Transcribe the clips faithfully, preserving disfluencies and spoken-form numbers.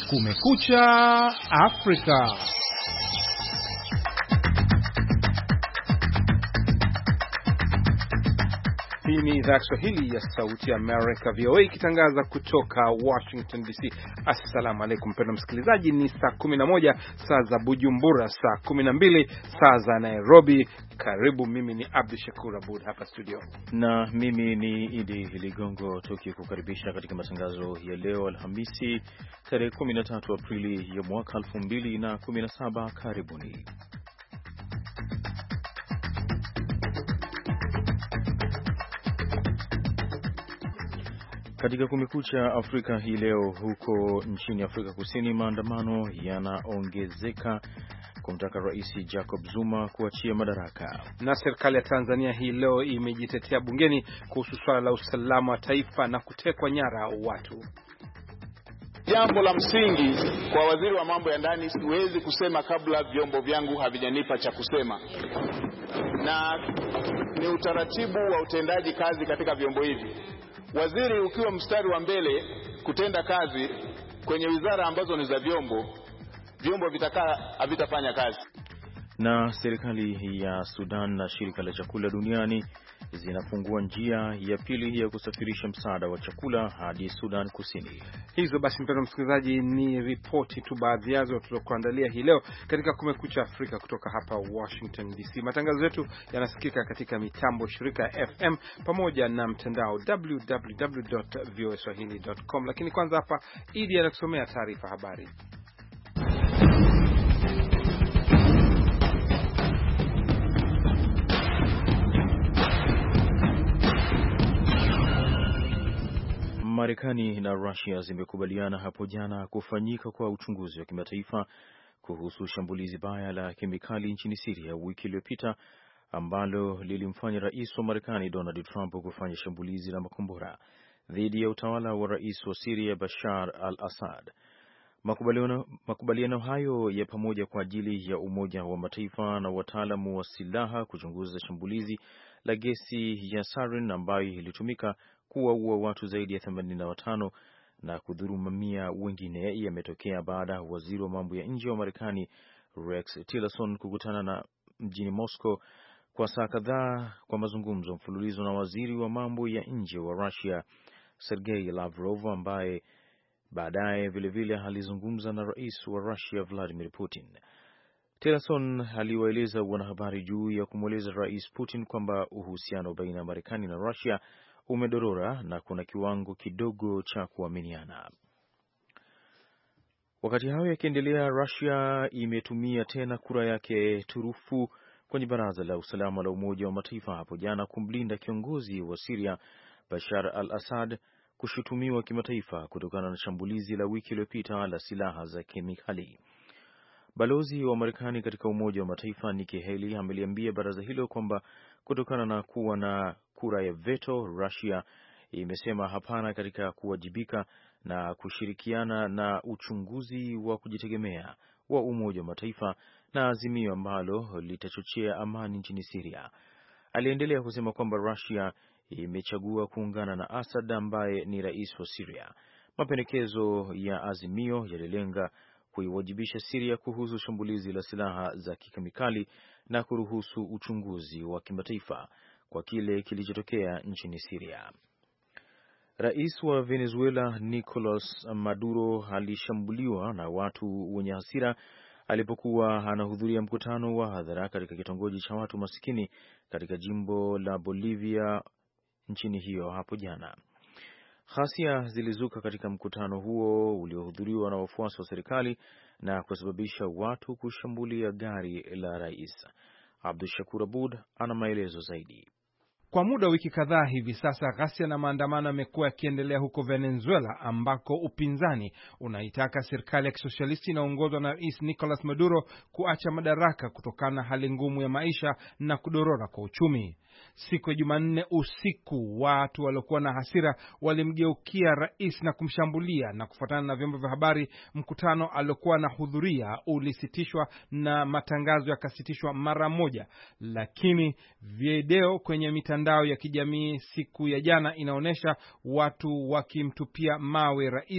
Kumekucha Afrika. Hii ni idhaa ya Kiswahili ya Sauti ya America V O A ikitangaza kutoka Washington D C. Assalamu alaykum mpendwa msikilizaji, ni saa kumi na moja saa za Bujumbura, saa kumi na mbili saa za Nairobi. Karibu, mimi ni Abdul Shakur Abud hapa studio. Na mimi ni Idi Ligongo tukikukaribisha katika matangazo ya leo Alhamisi tarehe kumi na tatu Aprili ya mwaka elfu mbili na kumi na saba. Karibuni. Katika Kumekucha Afrika hii leo, huko nchini Afrika Kusini, maandamano yanaongezeka kumtaka Rais Jacob Zuma kuachia madaraka. Na serikali ya Tanzania hii leo imejitetea bungeni kuhusu swala la usalama wa taifa na kutekwa nyara watu. Jambo la msingi kwa waziri wa mambo ya ndani, siwezi kusema kabla vyombo vyangu havijanipa cha kusema, na ni utaratibu wa utendaji kazi katika vyombo hivi. Waziri ukiwa mstari wa mbele kutenda kazi kwenye wizara ambazo ni za vyombo, vyombo vitakaa havitafanya kazi. Na serikali ya Sudan na shirika la chakula duniani zinafungua njia ya pili ya kusafirisha msaada wa chakula hadi Sudan Kusini. Hizo basi, mpendwa msikilizaji, ni ripoti tu baadhi yazo tulokuandalia hii leo katika Kumekucha Afrika kutoka hapa Washington D C. Matangazo yetu yanasikika katika mitambo shirika ya F M pamoja na mtandao w w w dot v o a swahili dot com. Lakini kwanza hapa Idi anakusomea taarifa habari. Marekani na Russia zimekubaliana hapo jana kufanyika kwa uchunguzi wa kimataifa kuhusu shambulizi baya la kemikali nchini Syria wiki iliyopita ambalo lilimfanya rais wa Marekani Donald Trump kufanya shambulizi la makombora dhidi ya utawala wa rais wa Syria Bashar al-Assad. Makubaliano, makubaliano hayo ya pamoja kwa ajili ya Umoja wa Mataifa na wataalamu wa silaha kuchunguza shambulizi la gesi ya sarin ambayo ilitumika kuwaua watu zaidi ya themanini na watano na kudhuru mamia wengine yametokea baada ya waziri wa mambo ya nje wa Marekani Rex Tillerson kukutana na mjini Moscow kwa saa kadhaa kwa mazungumzo mfululizo na waziri wa mambo ya nje wa Russia Sergei Lavrov, ambaye baadaye vile vile alizungumza na rais wa Russia Vladimir Putin. Tillerson aliwaeleza wanahabari juu ya kumweleza rais Putin kwamba uhusiano baina ya Marekani na Russia umedorora na kuna kiwango kidogo cha kuaminiana. Wakati hayo yakiendelea, Russia imetumia tena kura yake turufu kwenye Baraza la Usalama la Umoja wa Mataifa hapo jana kumlinda kiongozi wa Syria Bashar al-Assad kushutumiwa kimataifa kutokana na shambulizi la wiki iliyopita la silaha za kemikali. Balozi wa Marekani katika Umoja wa Mataifa Nikki Haley ameliambia baraza hilo kwamba kutokana na kuwa na kura ya veto, Russia imesema hapana katika kuwajibika na kushirikiana na uchunguzi wa kujitegemea wa Umoja wa Mataifa na azimio ambalo litachochea amani nchini Syria. Aliendelea kusema kwamba Russia imechagua kuungana na Assad ambaye ni rais wa Syria. Mapendekezo ya azimio yalilenga kuiwajibisha Syria kuhusu shambulizi la silaha za kikemikali na kuruhusu uchunguzi wa kimataifa kwa kile kilichotokea nchini Syria. Rais wa Venezuela Nicolas Maduro alishambuliwa na watu wenye hasira alipokuwa anahudhuria mkutano wa hadhara katika kitongoji cha watu masikini katika jimbo la Bolivia nchini hiyo hapo jana. Ghasia zilizuka katika mkutano huo uliohudhuriwa na wafuasi wa serikali na kusababisha watu kushambulia gari la rais. Abdul Shakur Abud ana maelezo zaidi. Kwa muda wa wiki kadhaa hivi sasa, ghasia na maandamano yamekuwa yakiendelea huko Venezuela, ambako upinzani unaitaka serikali ya kisosialisti inaongozwa na Rais Nicolas Maduro kuacha madaraka kutokana na hali ngumu ya maisha na kudorora kwa uchumi. Siku ya Jumanne usiku, watu waliokuwa na hasira walimgeukia rais na kumshambulia, na kufuatana na vyombo vya habari, mkutano aliokuwa anahudhuria ulisitishwa na matangazo yakasitishwa mara moja. Lakini video kwenye mitandao ya kijamii siku ya jana inaonyesha watu wakimtupia mawe rais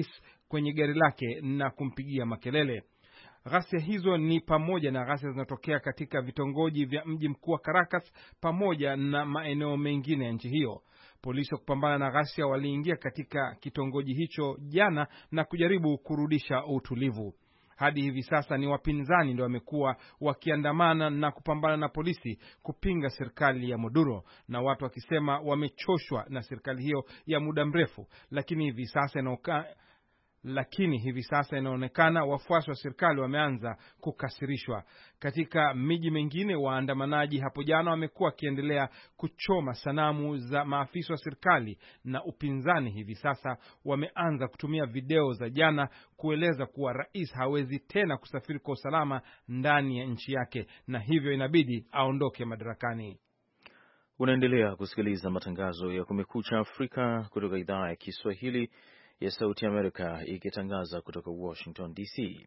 kwenye gari lake na kumpigia makelele. Ghasia hizo ni pamoja na ghasia zinatokea katika vitongoji vya mji mkuu wa Caracas pamoja na maeneo mengine ya nchi hiyo. Polisi wa kupambana na ghasia waliingia katika kitongoji hicho jana na kujaribu kurudisha utulivu. Hadi hivi sasa ni wapinzani ndio wamekuwa wakiandamana na kupambana na polisi kupinga serikali ya Maduro, na watu wakisema wamechoshwa na serikali hiyo ya muda mrefu, lakini hivi sasa inaoka Lakini hivi sasa inaonekana wafuasi wa serikali wameanza kukasirishwa. Katika miji mingine, waandamanaji hapo jana wamekuwa wakiendelea kuchoma sanamu za maafisa wa serikali, na upinzani hivi sasa wameanza kutumia video za jana kueleza kuwa rais hawezi tena kusafiri kwa usalama ndani ya nchi yake na hivyo inabidi aondoke madarakani. Unaendelea kusikiliza matangazo ya Kumekucha Afrika kutoka idhaa ya Kiswahili ya Sauti Amerika ikitangaza kutoka Washington D C.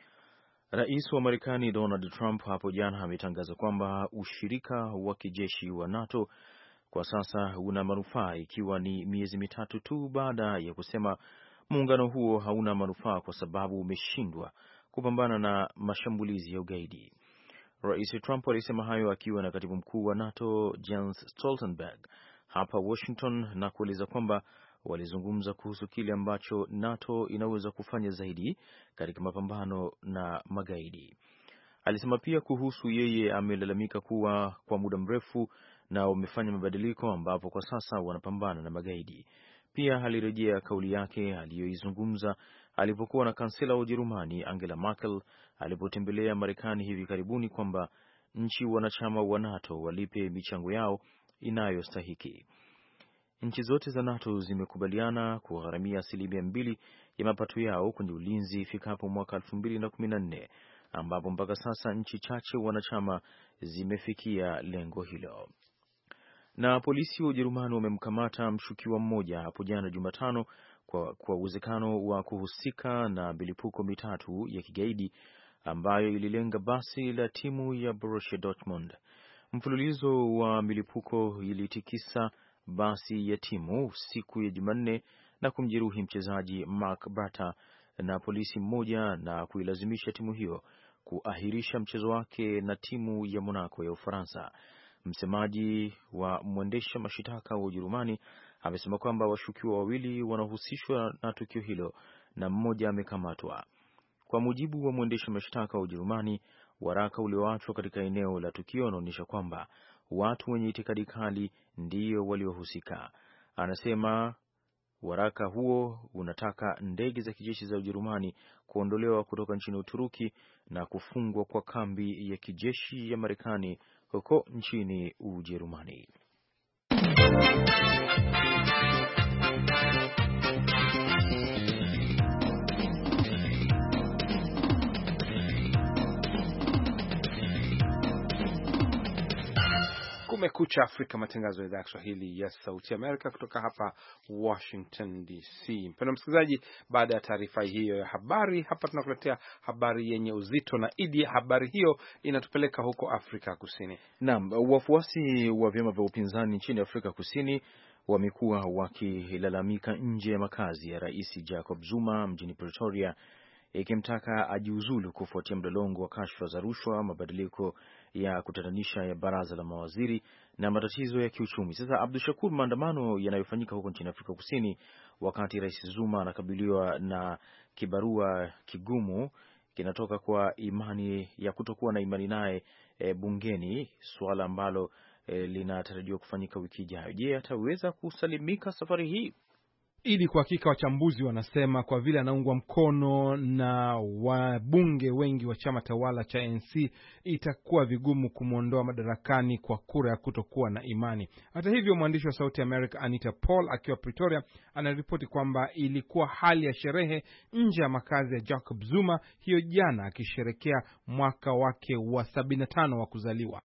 Rais wa Marekani Donald Trump hapo jana ametangaza kwamba ushirika wa kijeshi wa NATO kwa sasa una manufaa, ikiwa ni miezi mitatu tu baada ya kusema muungano huo hauna manufaa kwa sababu umeshindwa kupambana na mashambulizi ya ugaidi. Rais Trump alisema hayo akiwa na katibu mkuu wa NATO Jens Stoltenberg hapa Washington, na kueleza kwamba walizungumza kuhusu kile ambacho NATO inaweza kufanya zaidi katika mapambano na magaidi. Alisema pia kuhusu yeye amelalamika kuwa kwa muda mrefu na wamefanya mabadiliko ambapo kwa sasa wanapambana na magaidi. Pia alirejea kauli yake aliyoizungumza alipokuwa na kansela wa Ujerumani Angela Merkel alipotembelea Marekani hivi karibuni kwamba nchi wanachama wa NATO walipe michango yao inayostahiki. Nchi zote za NATO zimekubaliana kugharamia asilimia mbili ya mapato yao kwenye ulinzi ifikapo mwaka elfu mbili na kumi na nne, ambapo mpaka sasa nchi chache wanachama zimefikia lengo hilo. Na polisi wa Ujerumani wamemkamata mshukiwa mmoja hapo jana Jumatano kwa kwa uwezekano wa kuhusika na milipuko mitatu ya kigaidi ambayo ililenga basi la timu ya Borussia Dortmund. Mfululizo wa milipuko ilitikisa basi ya timu siku ya Jumanne na kumjeruhi mchezaji Mark Bartra na polisi mmoja na kuilazimisha timu hiyo kuahirisha mchezo wake na timu ya Monaco ya Ufaransa. Msemaji wa mwendesha mashitaka wa Ujerumani amesema kwamba washukiwa wawili wanahusishwa na tukio hilo na mmoja amekamatwa. Kwa mujibu wa mwendesha mashtaka wa Ujerumani, waraka ulioachwa katika eneo la tukio unaonyesha kwamba watu wenye itikadi kali ndio waliohusika. Anasema waraka huo unataka ndege za kijeshi za Ujerumani kuondolewa kutoka nchini Uturuki na kufungwa kwa kambi ya kijeshi ya Marekani huko nchini Ujerumani. Kumekucha Afrika, matangazo ya idhaa ya Kiswahili ya Sauti Amerika kutoka hapa Washington D C. Mpendwa msikilizaji, baada ya taarifa hiyo ya habari, hapa tunakuletea habari yenye uzito na idi. Habari hiyo inatupeleka huko Afrika Kusini. Naam, wafuasi wa vyama vya upinzani nchini Afrika Kusini wamekuwa wakilalamika nje ya makazi ya Rais Jacob Zuma mjini Pretoria, ikimtaka ajiuzulu kufuatia mdolongo wa kashfa za rushwa, mabadiliko ya kutatanisha ya baraza la mawaziri na matatizo ya kiuchumi. Sasa Abdul Shakur, maandamano yanayofanyika huko nchini Afrika Kusini wakati Rais Zuma anakabiliwa na kibarua kigumu kinatoka kwa imani ya kutokuwa na imani naye e, bungeni, suala ambalo e, linatarajiwa kufanyika wiki ijayo. Je, ataweza kusalimika safari hii? Ili kwa hakika wachambuzi wanasema kwa vile anaungwa mkono na wabunge wengi wa chama tawala cha A N C, itakuwa vigumu kumwondoa madarakani kwa kura ya kutokuwa na imani. Hata hivyo, mwandishi wa Sauti America Anita Paul akiwa Pretoria anaripoti kwamba ilikuwa hali ya sherehe nje ya makazi ya Jacob Zuma hiyo jana, akisherekea mwaka wake wa sabini na tano wa kuzaliwa.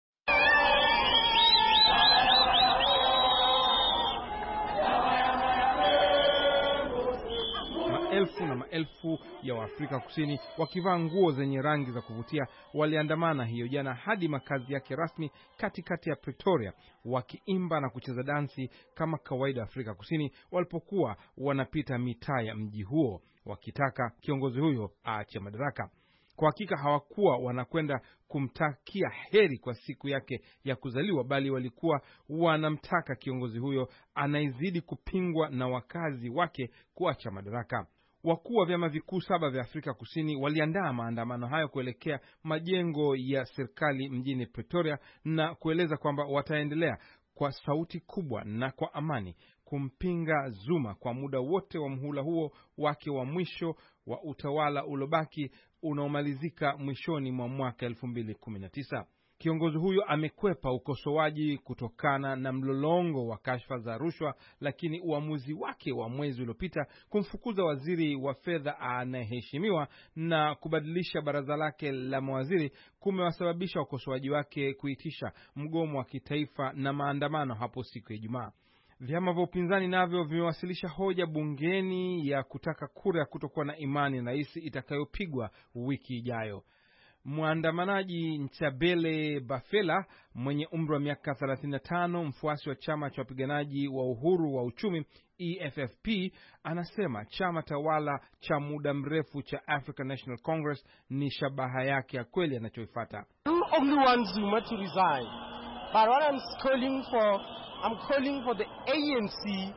Maelfu na maelfu ya Waafrika Kusini wakivaa nguo zenye rangi za kuvutia waliandamana hiyo jana hadi makazi yake rasmi katikati ya Pretoria, wakiimba na kucheza dansi kama kawaida Afrika Kusini walipokuwa wanapita mitaa ya mji huo. wakitaka kiongozi huyo aache madaraka. Kwa hakika hawakuwa wanakwenda kumtakia heri kwa siku yake ya kuzaliwa, bali walikuwa wanamtaka kiongozi huyo anaizidi kupingwa na wakazi wake kuacha madaraka. Wakuu wa vyama vikuu saba vya Afrika Kusini waliandaa maandamano hayo kuelekea majengo ya serikali mjini Pretoria na kueleza kwamba wataendelea kwa sauti kubwa na kwa amani kumpinga Zuma kwa muda wote wa mhula huo wake wa mwisho wa utawala ulobaki unaomalizika mwishoni mwa mwaka elfu mbili kumi na tisa. Kiongozi huyo amekwepa ukosoaji kutokana na mlolongo wa kashfa za rushwa, lakini uamuzi wake wa mwezi uliopita kumfukuza waziri wa fedha anayeheshimiwa na kubadilisha baraza lake la mawaziri kumewasababisha ukosoaji wake kuitisha mgomo wa kitaifa na maandamano hapo siku ya Ijumaa. Vyama vya upinzani navyo vimewasilisha hoja bungeni ya kutaka kura ya kutokuwa na imani na rais itakayopigwa wiki ijayo. Mwandamanaji Nchabele Bafela mwenye umri wa miaka thelathini na tano, mfuasi wa chama cha wapiganaji wa uhuru wa uchumi E F F P, anasema chama tawala cha muda mrefu cha African National Congress ni shabaha yake ya kweli anachoifuata. Only want Zuma to resign. But what I'm calling for, I'm calling for the A N C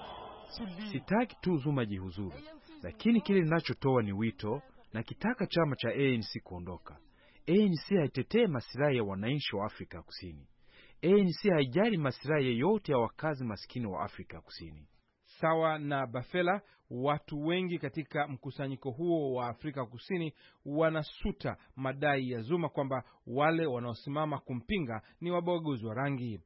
to leave. Sitaki tu Zuma jihuzuru, lakini kile ninachotoa ni wito na kitaka chama cha A N C kuondoka. A N C haitetee maslahi ya wananchi wa Afrika Kusini. A N C haijali maslahi yoyote ya wakazi maskini wa Afrika Kusini. Sawa na Bafela, watu wengi katika mkusanyiko huo wa Afrika Kusini wanasuta madai ya Zuma kwamba wale wanaosimama kumpinga ni wabaguzi wa rangi.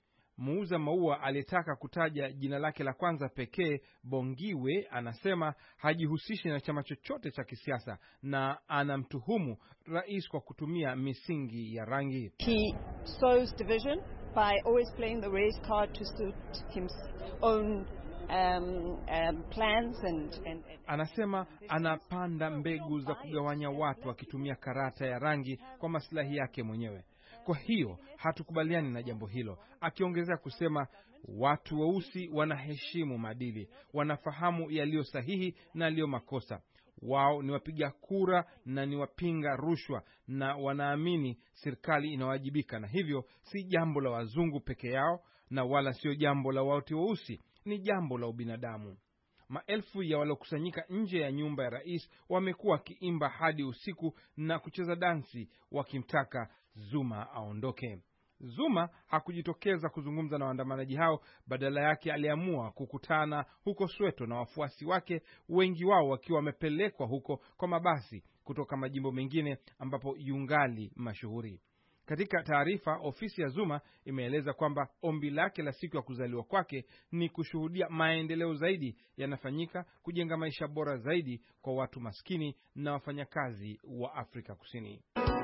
Muuza maua aliyetaka kutaja jina lake la kwanza pekee, Bongiwe, anasema hajihusishi na chama chochote cha kisiasa na anamtuhumu rais kwa kutumia misingi ya rangi. He sows division by always playing the race card to suit his own um, um, plans and, and, and anasema anapanda mbegu za kugawanya watu akitumia karata ya rangi kwa maslahi yake mwenyewe. Kwa hiyo hatukubaliani na jambo hilo, akiongezea kusema watu weusi wanaheshimu maadili, wanafahamu yaliyo sahihi na yaliyo makosa. Wao ni wapiga kura na ni wapinga rushwa na wanaamini serikali inawajibika, na hivyo si jambo la wazungu peke yao na wala sio jambo la watu weusi, ni jambo la ubinadamu. Maelfu ya waliokusanyika nje ya nyumba ya rais wamekuwa wakiimba hadi usiku na kucheza dansi wakimtaka Zuma aondoke. Zuma hakujitokeza kuzungumza na waandamanaji hao, badala yake aliamua kukutana huko Soweto na wafuasi wake, wengi wao wakiwa wamepelekwa huko kwa mabasi kutoka majimbo mengine ambapo yungali mashuhuri. Katika taarifa, ofisi ya Zuma imeeleza kwamba ombi lake la siku ya kuzaliwa kwake ni kushuhudia maendeleo zaidi yanafanyika kujenga maisha bora zaidi kwa watu maskini na wafanyakazi wa Afrika Kusini.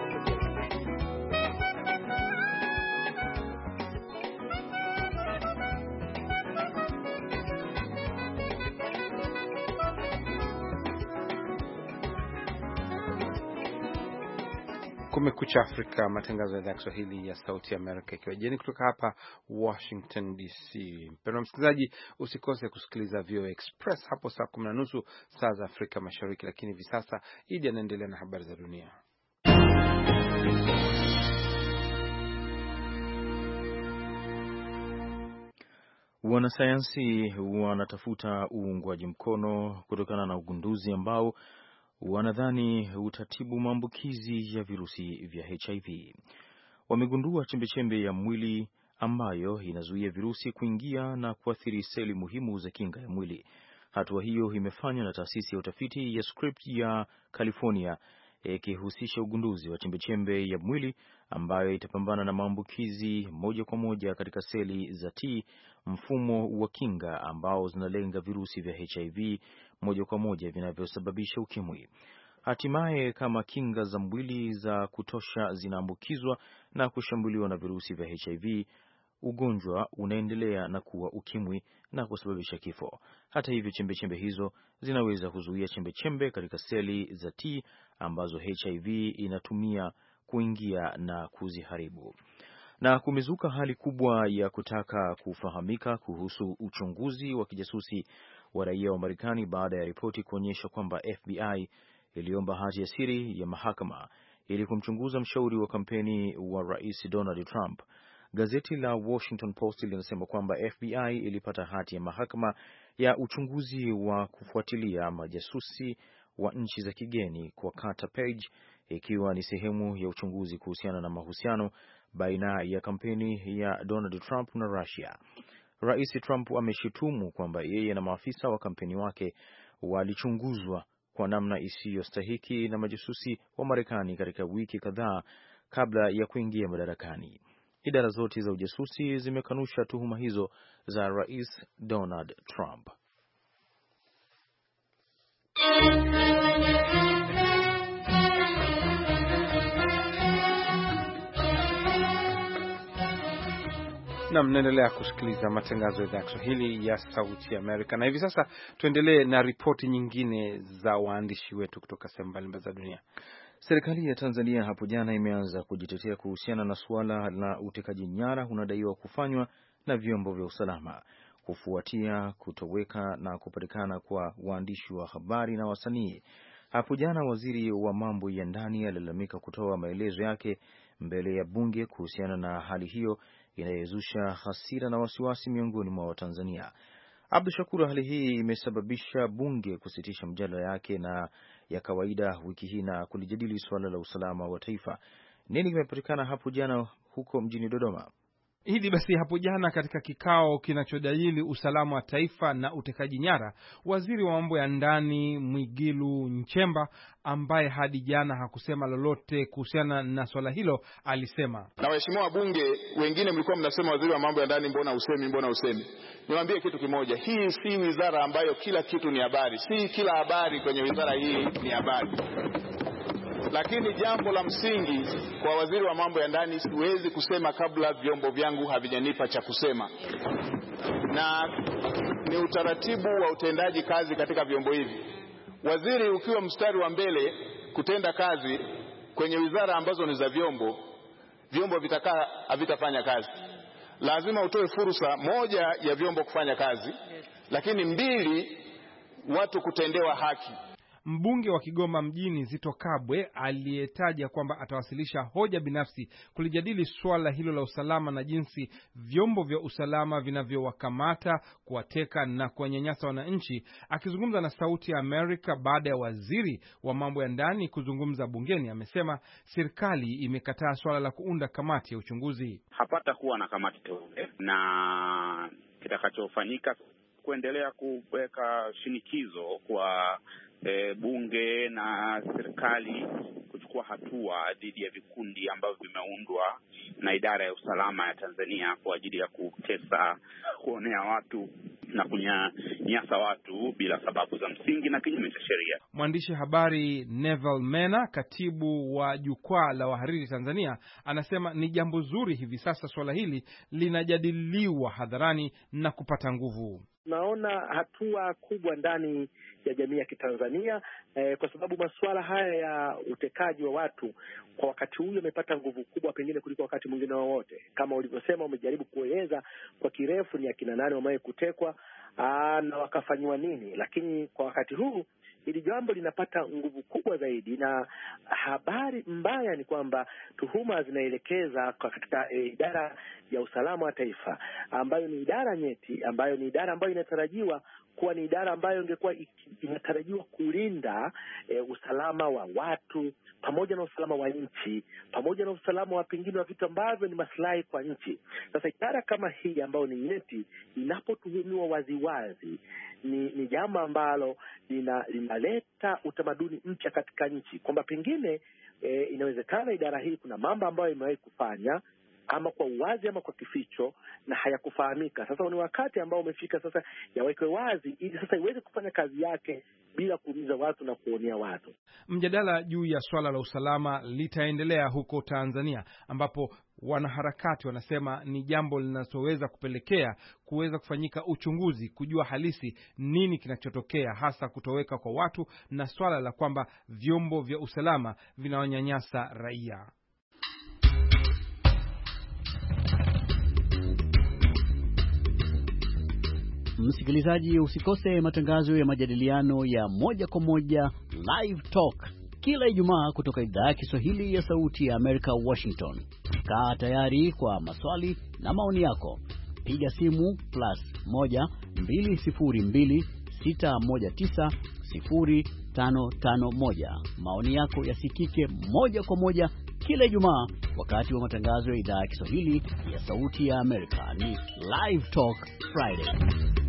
Kumekucha Afrika, matangazo ya idhaa ya Kiswahili ya Sauti ya Amerika ikiwa jeni kutoka hapa Washington D C. Mpendwa msikilizaji, usikose kusikiliza V O A Express hapo saa kumi na nusu saa za Afrika Mashariki, lakini hivi sasa Idi anaendelea na habari za dunia. Wanasayansi wanatafuta uungwaji mkono kutokana na ugunduzi ambao wanadhani utatibu maambukizi ya virusi vya H I V. Wamegundua chembechembe ya mwili ambayo inazuia virusi kuingia na kuathiri seli muhimu za kinga ya mwili. Hatua hiyo imefanywa na taasisi ya utafiti ya Scripps ya California, ikihusisha ugunduzi wa chembechembe ya mwili ambayo itapambana na maambukizi moja kwa moja katika seli za T, mfumo wa kinga ambao zinalenga virusi vya H I V moja kwa moja vinavyosababisha ukimwi. Hatimaye, kama kinga za mwili za kutosha zinaambukizwa na kushambuliwa na virusi vya H I V, ugonjwa unaendelea na kuwa ukimwi na kusababisha kifo. Hata hivyo, chembechembe hizo zinaweza kuzuia chembechembe katika seli za T ambazo H I V inatumia kuingia na kuziharibu. Na kumezuka hali kubwa ya kutaka kufahamika kuhusu uchunguzi wa kijasusi wa raia wa Marekani baada ya ripoti kuonyesha kwamba F B I iliomba hati ya siri ya mahakama ili kumchunguza mshauri wa kampeni wa Rais Donald Trump. Gazeti la Washington Post linasema kwamba F B I ilipata hati ya mahakama ya uchunguzi wa kufuatilia majasusi wa nchi za kigeni kwa Carter Page, ikiwa ni sehemu ya uchunguzi kuhusiana na mahusiano baina ya kampeni ya Donald Trump na Russia. Rais Trump ameshutumu kwamba yeye na maafisa wa kampeni wake walichunguzwa kwa namna isiyostahiki na majasusi wa Marekani katika wiki kadhaa kabla ya kuingia madarakani. Idara zote za ujasusi zimekanusha tuhuma hizo za Rais Donald Trump. Na mnaendelea kusikiliza matangazo ya idhaa ya Kiswahili ya Sauti ya Amerika. Na hivi sasa tuendelee na ripoti nyingine za waandishi wetu kutoka sehemu mbalimbali za dunia. Serikali ya Tanzania hapo jana imeanza kujitetea kuhusiana na suala la utekaji nyara unadaiwa kufanywa na vyombo vya usalama kufuatia kutoweka na kupatikana kwa waandishi wa habari na wasanii. Hapo jana waziri wa mambo ya ndani alilalamika kutoa maelezo yake mbele ya bunge kuhusiana na hali hiyo inayozusha hasira na wasiwasi miongoni mwa Watanzania. Abdul Shakur, hali hii imesababisha bunge kusitisha mjadala yake na ya kawaida wiki hii na kulijadili suala la usalama wa taifa. Nini kimepatikana hapo jana huko mjini Dodoma? Hidi basi hapo jana katika kikao kinachodadili usalama wa taifa na utekaji nyara, waziri wa mambo ya ndani Mwigulu Nchemba, ambaye hadi jana hakusema lolote kuhusiana na swala hilo, alisema, na waheshimiwa bunge wengine mlikuwa mnasema waziri wa mambo ya ndani mbona usemi mbona usemi. Niwaambie kitu kimoja, hii si wizara ambayo kila kitu ni habari. Si kila habari kwenye wizara hii ni habari. Lakini jambo la msingi kwa waziri wa mambo ya ndani, siwezi kusema kabla vyombo vyangu havijanipa cha kusema, na ni utaratibu wa utendaji kazi katika vyombo hivi. Waziri ukiwa mstari wa mbele kutenda kazi kwenye wizara ambazo ni za vyombo, vyombo vitakaa havitafanya kazi. Lazima utoe fursa, moja, ya vyombo kufanya kazi, lakini mbili, watu kutendewa haki. Mbunge wa Kigoma mjini Zito Kabwe aliyetaja kwamba atawasilisha hoja binafsi kulijadili swala hilo la usalama na jinsi vyombo vya usalama vinavyowakamata, kuwateka na kuwanyanyasa wananchi. Akizungumza na Sauti ya Amerika baada ya waziri wa mambo ya ndani kuzungumza bungeni, amesema serikali imekataa swala la kuunda kamati ya uchunguzi. Hapata kuwa na kamati teule, na kitakachofanyika kuendelea kuweka shinikizo kwa E, bunge na serikali kuchukua hatua dhidi ya vikundi ambavyo vimeundwa na idara ya usalama ya Tanzania kwa ajili ya kutesa, kuonea watu na kunyanyasa watu bila sababu za msingi na kinyume cha sheria. Mwandishi habari Neville Mena, katibu wa Jukwaa la Wahariri Tanzania, anasema ni jambo zuri hivi sasa swala hili linajadiliwa hadharani na kupata nguvu. Naona hatua kubwa ndani ya jamii ya Kitanzania eh, kwa sababu masuala haya ya utekaji wa watu kwa wakati huu yamepata nguvu kubwa pengine kuliko wakati mwingine wowote. Kama ulivyosema, umejaribu kueleza kwa kirefu ni akina nani wameweza kutekwa aa, na wakafanywa nini, lakini kwa wakati huu hili jambo linapata nguvu kubwa zaidi, na habari mbaya ni kwamba tuhuma zinaelekeza katika e, idara ya usalama wa taifa, ambayo ni idara nyeti, ambayo ni idara ambayo inatarajiwa kuwa ni idara ambayo ingekuwa inatarajiwa kulinda e, usalama wa watu pamoja na usalama wa nchi, pamoja na usalama wa pengine wa vitu ambavyo ni maslahi kwa nchi. Sasa idara kama hii ambayo ni nyeti inapotuhumiwa waziwazi, ni, ni jambo ambalo lina, linaleta utamaduni mpya katika nchi, kwamba pengine e, inawezekana idara hii kuna mambo ambayo imewahi kufanya ama kwa uwazi ama kwa kificho na hayakufahamika. Sasa ni wakati ambao umefika sasa yawekwe wazi ili sasa iweze kufanya kazi yake bila kuumiza watu na kuonea watu. Mjadala juu ya swala la usalama litaendelea huko Tanzania, ambapo wanaharakati wanasema ni jambo linaloweza kupelekea kuweza kufanyika uchunguzi kujua halisi nini kinachotokea, hasa kutoweka kwa watu na swala la kwamba vyombo vya usalama vinawanyanyasa raia. Msikilizaji, usikose matangazo ya majadiliano ya moja kwa moja Live Talk kila Ijumaa kutoka idhaa ya Kiswahili ya Sauti ya Amerika, Washington. Kaa tayari kwa maswali na maoni yako. Piga simu plus moja mbili sifuri mbili sita moja tisa sifuri tano tano moja. Maoni yako yasikike moja kwa moja kila Ijumaa wakati wa matangazo ya idhaa ya Kiswahili ya Sauti ya Amerika. Ni Live Talk Friday.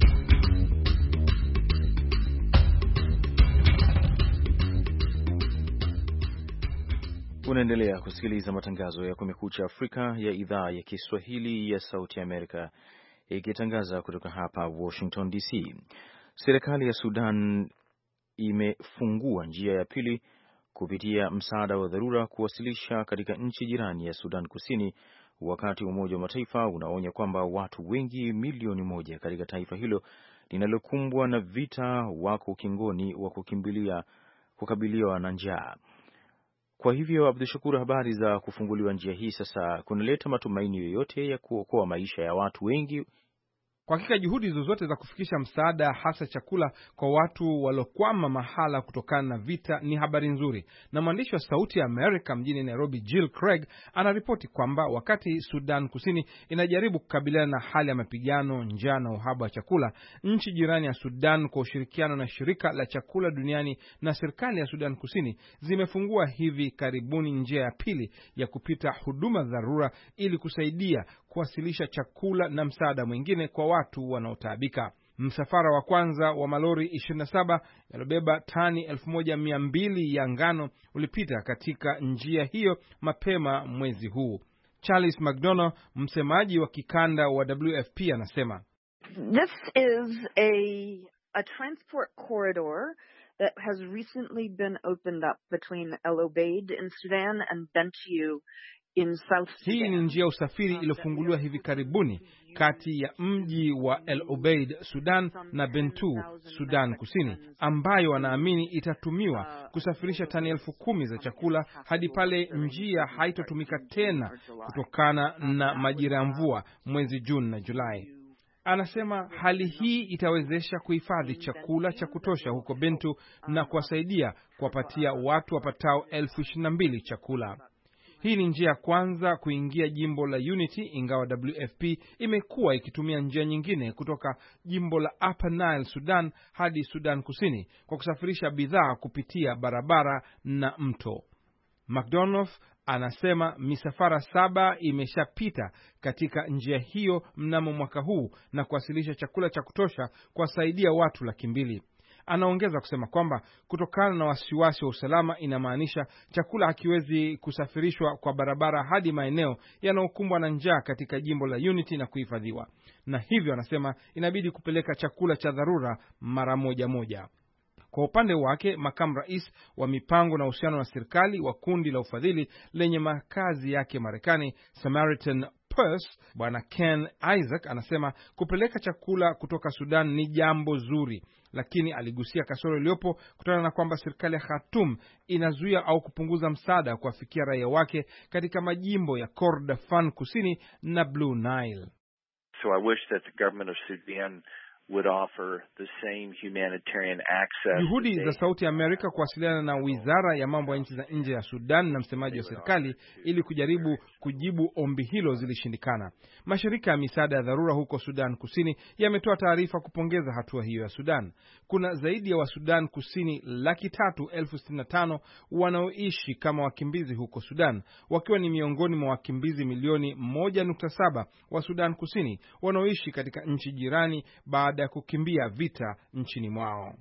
Unaendelea kusikiliza matangazo ya Kumekucha Afrika ya idhaa ya Kiswahili ya Sauti ya Amerika ikitangaza kutoka hapa Washington D C. Serikali ya Sudan imefungua njia ya pili kupitia msaada wa dharura kuwasilisha katika nchi jirani ya Sudan Kusini, wakati Umoja wa Mataifa unaonya kwamba watu wengi milioni moja katika taifa hilo linalokumbwa na vita wako ukingoni wa kukimbilia kukabiliwa na njaa. Kwa hivyo, Abdushakur, habari za kufunguliwa njia hii sasa kunaleta matumaini yoyote ya kuokoa maisha ya watu wengi? Kwa hakika juhudi zozote za kufikisha msaada, hasa chakula, kwa watu waliokwama mahala kutokana na vita ni habari nzuri. Na mwandishi wa Sauti ya Amerika mjini Nairobi, Jill Craig, anaripoti kwamba wakati Sudan Kusini inajaribu kukabiliana na hali ya mapigano, njaa na uhaba wa chakula, nchi jirani ya Sudan kwa ushirikiano na Shirika la Chakula Duniani na serikali ya Sudan Kusini zimefungua hivi karibuni njia ya pili ya kupita huduma dharura ili kusaidia kuwasilisha chakula na msaada mwingine kwa watu wanaotaabika. Msafara wa kwanza wa malori ishirini na saba yalobeba tani elfu moja mia mbili ya ngano ulipita katika njia hiyo mapema mwezi huu. Charles McDonough, msemaji wa kikanda wa W F P, anasema, This is a a transport corridor that has recently been opened up between El Obeid in Sudan and Bentiu in South Sudan. Hii ni njia usafiri iliyofunguliwa hivi karibuni kati ya mji wa El Obeid, Sudan na Bentiu, Sudan Kusini, ambayo wanaamini itatumiwa kusafirisha tani elfu kumi za chakula hadi pale njia haitotumika tena kutokana na majira ya mvua mwezi Juni na Julai. Anasema hali hii itawezesha kuhifadhi chakula cha kutosha huko Bentiu na kuwasaidia kuwapatia watu wapatao elfu ishirini na mbili chakula. Hii ni njia ya kwanza kuingia jimbo la Unity, ingawa W F P imekuwa ikitumia njia nyingine kutoka jimbo la Upper Nile, Sudan hadi Sudan Kusini kwa kusafirisha bidhaa kupitia barabara na mto. McDonough anasema misafara saba imeshapita katika njia hiyo mnamo mwaka huu na kuwasilisha chakula cha kutosha kuwasaidia watu laki mbili. Anaongeza kusema kwamba kutokana na wasiwasi wa usalama inamaanisha chakula hakiwezi kusafirishwa kwa barabara hadi maeneo yanayokumbwa na njaa katika jimbo la Unity na kuhifadhiwa. Na hivyo anasema inabidi kupeleka chakula cha dharura mara moja moja. Kwa upande wake, makamu rais wa mipango na uhusiano wa serikali wa kundi la ufadhili lenye makazi yake Marekani, Samaritan Purse, Bwana Ken Isaac, anasema kupeleka chakula kutoka Sudan ni jambo zuri, lakini aligusia kasoro iliyopo kutokana na kwamba serikali ya Khartoum inazuia au kupunguza msaada kuwafikia raia wake katika majimbo ya Kordofan Kusini na Blue Nile. So I wish that the government of Sudan would offer the same humanitarian access. Juhudi za Sauti ya Amerika kuwasiliana na Wizara ya Mambo ya Nchi za Nje ya Sudan na msemaji wa serikali ili kujaribu kujibu ombi hilo zilishindikana. Mashirika ya misaada ya dharura huko Sudan Kusini yametoa taarifa kupongeza hatua hiyo ya Sudan. Kuna zaidi ya wa Sudan Kusini laki tatu elfu sitini na tano wanaoishi kama wakimbizi huko Sudan, wakiwa ni miongoni mwa wakimbizi milioni moja nukta saba wa Sudan Kusini wanaoishi katika nchi jirani baada ya kukimbia vita nchini mwao.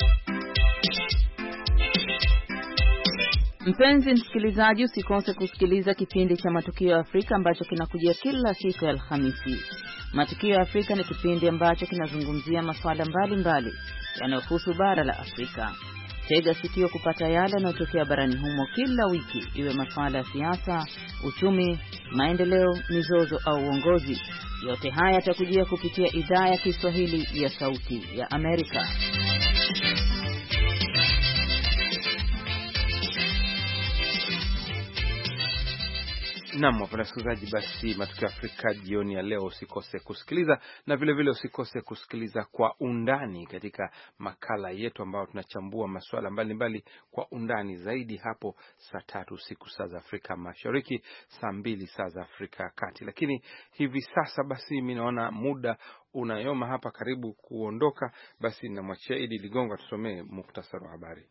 Mpenzi msikilizaji, usikose kusikiliza kipindi cha Matukio ya Afrika ambacho kinakujia kila siku ya Alhamisi. Matukio ya Afrika ni kipindi ambacho kinazungumzia masuala mbalimbali yanayohusu bara la Afrika. Tega sikio kupata yale yanayotokea barani humo kila wiki, iwe masuala ya siasa, uchumi, maendeleo, mizozo au uongozi. Yote haya yatakujia kupitia idhaa ya Kiswahili ya Sauti ya Amerika. Naam, wapenda wasikilizaji, basi matukio Afrika jioni ya leo usikose kusikiliza, na vile vile usikose kusikiliza Kwa Undani katika makala yetu ambayo tunachambua masuala mbalimbali kwa undani zaidi hapo saa tatu usiku saa za Afrika Mashariki, saa mbili saa za Afrika Kati. Lakini hivi sasa basi mimi naona muda unayoma hapa karibu kuondoka, basi namwachia Idi Ligongo atusomee muktasari wa habari.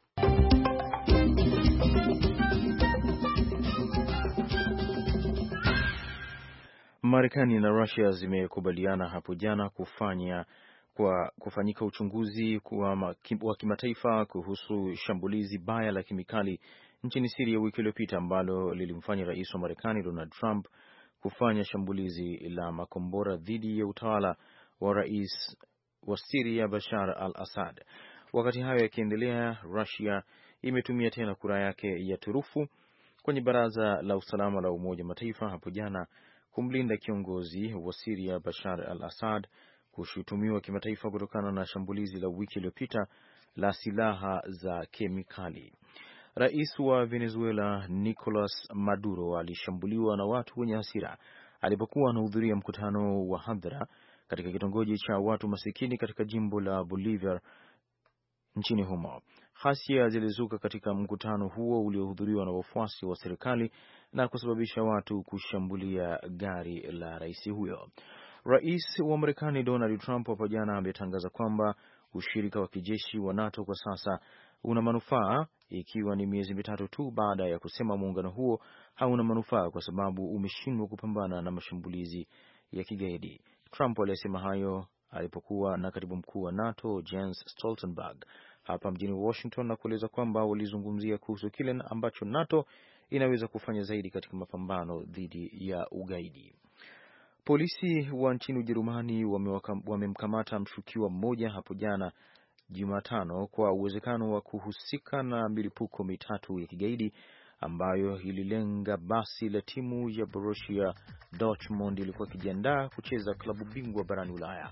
Marekani na Russia zimekubaliana hapo jana kufanya kwa kufanyika uchunguzi wa kimataifa kuhusu shambulizi baya la kemikali nchini Syria wiki iliyopita ambalo lilimfanya rais wa Marekani Donald Trump kufanya shambulizi la makombora dhidi ya utawala wa rais wa Syria Bashar al-Assad. Wakati hayo yakiendelea, Russia imetumia tena kura yake ya turufu kwenye Baraza la Usalama la Umoja wa Mataifa hapo jana kumlinda kiongozi wa Syria Bashar al-Assad kushutumiwa kimataifa kutokana na shambulizi la wiki iliyopita la silaha za kemikali. Rais wa Venezuela Nicolas Maduro alishambuliwa na watu wenye hasira alipokuwa anahudhuria mkutano wa hadhara katika kitongoji cha watu masikini katika jimbo la Bolívar nchini humo. Ghasia zilizuka katika mkutano huo uliohudhuriwa na wafuasi wa serikali na kusababisha watu kushambulia gari la rais huyo. Rais wa Marekani Donald Trump hapo jana ametangaza kwamba ushirika wa kijeshi wa NATO kwa sasa una manufaa, ikiwa ni miezi mitatu tu baada ya kusema muungano huo hauna manufaa kwa sababu umeshindwa kupambana na mashambulizi ya kigaidi. Trump alisema hayo alipokuwa na katibu mkuu wa NATO Jens Stoltenberg hapa mjini Washington na kueleza kwamba walizungumzia kuhusu kile ambacho NATO inaweza kufanya zaidi katika mapambano dhidi ya ugaidi. Polisi wa nchini Ujerumani wamemkamata mshukiwa mmoja hapo jana Jumatano kwa uwezekano wa kuhusika na milipuko mitatu ya kigaidi ambayo ililenga basi la timu ya Borussia Dortmund ilikuwa ikijiandaa kucheza klabu bingwa barani Ulaya.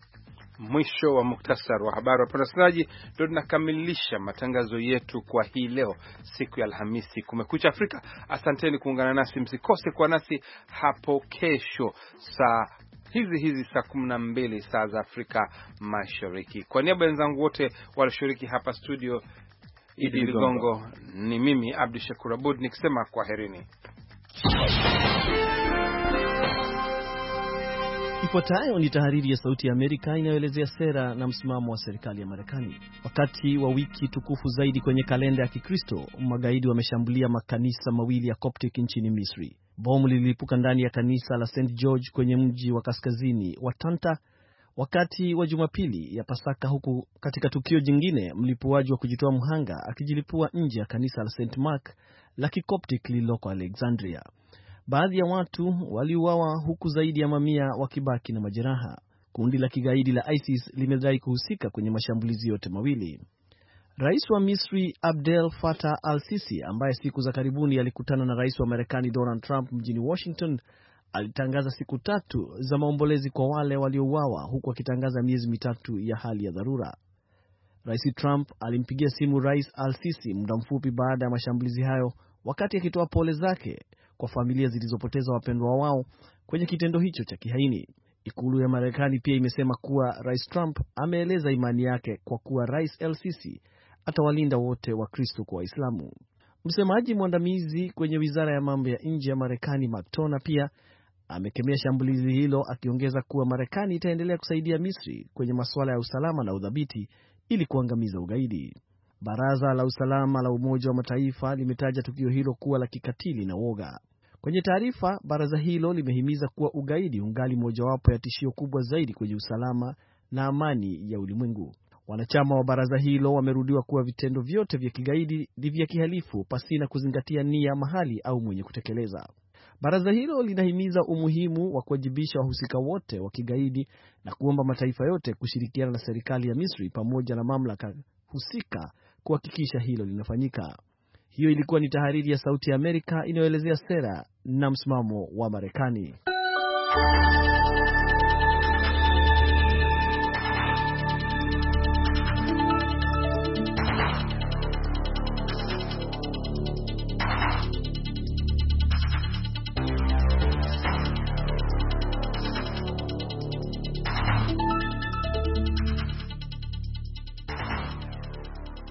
Mwisho wa muktasar wa habari. Wapenda wasikilizaji, ndio tunakamilisha matangazo yetu kwa hii leo, siku ya Alhamisi, Kumekucha Afrika. Asanteni kuungana nasi, msikose kwa nasi hapo kesho saa hizi hizi saa kumi na mbili saa za Afrika Mashariki. Kwa niaba ya wenzangu wote walioshiriki hapa studio, Idi Ligongo, ni mimi Abdi Shakur Abud nikisema kwaherini. Ifuatayo ni tahariri ya Sauti ya Amerika inayoelezea sera na msimamo wa serikali ya Marekani. Wakati wa wiki tukufu zaidi kwenye kalenda ya Kikristo, magaidi wameshambulia makanisa mawili ya Coptic nchini Misri. Bomu lilipuka ndani ya kanisa la Saint George kwenye mji wa kaskazini wa Tanta wakati wa Jumapili ya Pasaka, huku katika tukio jingine mlipuaji wa kujitoa mhanga akijilipua nje ya kanisa la Saint Mark la Kikoptic lililoko Alexandria. Baadhi ya watu waliuawa huku zaidi ya mamia wakibaki na majeraha. Kundi la kigaidi la ISIS limedai kuhusika kwenye mashambulizi yote mawili. Rais wa Misri Abdel Fattah al-Sisi, ambaye siku za karibuni alikutana na rais wa Marekani Donald Trump mjini Washington, alitangaza siku tatu za maombolezi kwa wale waliouawa, huku akitangaza miezi mitatu ya hali ya dharura. Rais Trump alimpigia simu Rais al-Sisi muda mfupi baada ya mashambulizi hayo, wakati akitoa pole zake kwa familia zilizopoteza wapendwa wao kwenye kitendo hicho cha kihaini. Ikulu ya Marekani pia imesema kuwa Rais Trump ameeleza imani yake kwa kuwa Rais el-Sisi atawalinda wote wa Kristo kwa Waislamu. Msemaji mwandamizi kwenye Wizara ya Mambo ya Nje ya Marekani Matona pia amekemea shambulizi hilo, akiongeza kuwa Marekani itaendelea kusaidia Misri kwenye masuala ya usalama na udhabiti ili kuangamiza ugaidi. Baraza la Usalama la Umoja wa Mataifa limetaja tukio hilo kuwa la kikatili na woga. Kwenye taarifa, baraza hilo limehimiza kuwa ugaidi ungali mojawapo ya tishio kubwa zaidi kwenye usalama na amani ya ulimwengu. Wanachama wa baraza hilo wamerudiwa kuwa vitendo vyote vya kigaidi ni vya kihalifu pasina kuzingatia nia, mahali au mwenye kutekeleza. Baraza hilo linahimiza umuhimu wa kuwajibisha wahusika wote wa kigaidi na kuomba mataifa yote kushirikiana na serikali ya Misri pamoja na mamlaka husika kuhakikisha hilo linafanyika. Hiyo ilikuwa ni tahariri ya Sauti ya Amerika inayoelezea sera na msimamo wa Marekani.